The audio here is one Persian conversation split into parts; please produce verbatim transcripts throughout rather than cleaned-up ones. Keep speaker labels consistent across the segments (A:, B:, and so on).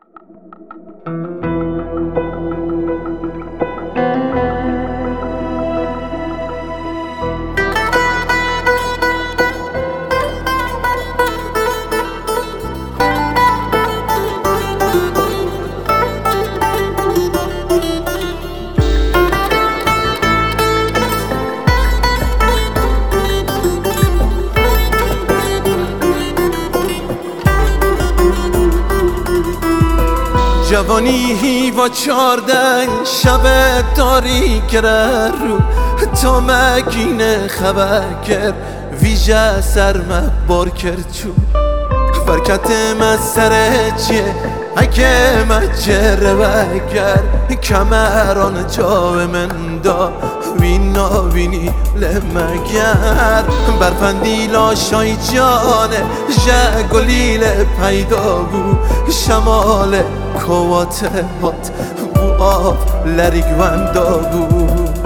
A: جوانی و چاردن شب داری گره رو تا مگین خبر کرد ویژه سرمه بار کرد چون فرکت من سر چیه اگه مجره وگر کمران جاو من دا وینا وینی لمگر برفندی لاشای جانه جگلیل پیدا بو شمال کوات هات بو آب لریگ وندا بو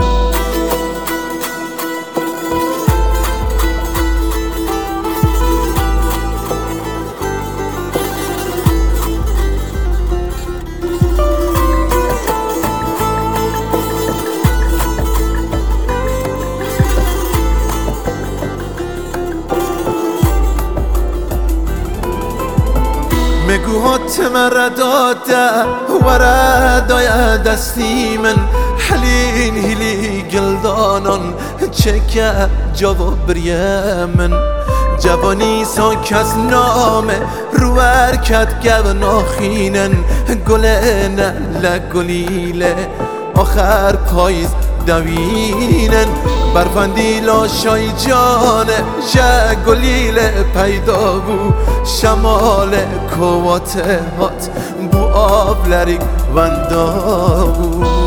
A: مگوهات مرا داده وردای دستی من حلین هلی گلدانان چکه جواب بریه من جوانی سا کس نامه رو ارکت گو ناخینن گله لگلیله آخر پاییز دوینن برفندی لاشای جانه جگلیل پیدا بو شمال کوات هات بو آب لریگ وندا بو